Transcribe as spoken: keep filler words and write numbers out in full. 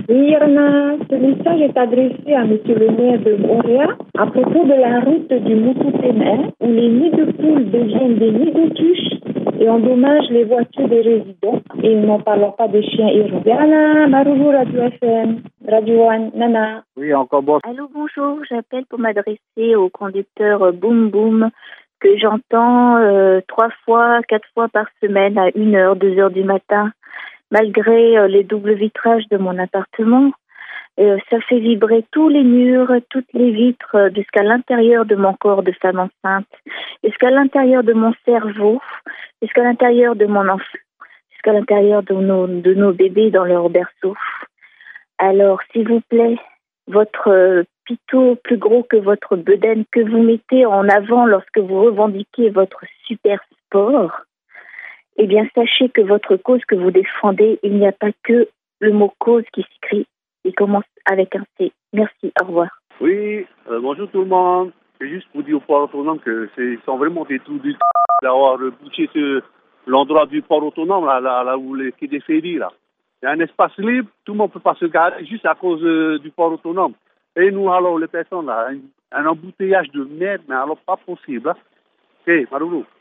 Oui, Irna, ce message est adressé à Monsieur le maire de Montréal à propos de la route du Moutou-Ténin où les nids de poules deviennent des nids d'autruches et endommagent les voitures des résidents. Et n'en parlons pas des chiens errants. Voilà, Maroulou, Radio F M, Radio One, Nana. Oui, encore bon. Allô, bonjour, j'appelle pour m'adresser au conducteur euh, Boum Boum que j'entends euh, trois fois, quatre fois par semaine à une heure, deux heures du matin. Malgré euh, les doubles vitrages de mon appartement, euh, ça fait vibrer tous les murs, toutes les vitres, euh, jusqu'à l'intérieur de mon corps de femme enceinte, jusqu'à l'intérieur de mon cerveau, jusqu'à l'intérieur de mon enfant, jusqu'à l'intérieur de nos, de nos bébés dans leur berceau. Alors, s'il vous plaît, votre euh, pitot plus gros que votre bedaine que vous mettez en avant lorsque vous revendiquez votre super sport, eh bien, sachez que votre cause que vous défendez, il n'y a pas que le mot cause qui s'écrit. Il commence avec un C. Merci, au revoir. Oui, euh, bonjour tout le monde. C'est juste pour dire au port autonome que c'est sont vraiment des trous du d'avoir bouché ce, l'endroit du port autonome, là, là, là où les quai des ferries, là. Il y a un espace libre, tout le monde ne peut pas se garer juste à cause euh, du port autonome. Et nous, alors, les personnes, là, un, un embouteillage de merde, mais alors pas possible. Hein. Ok, Maroulou.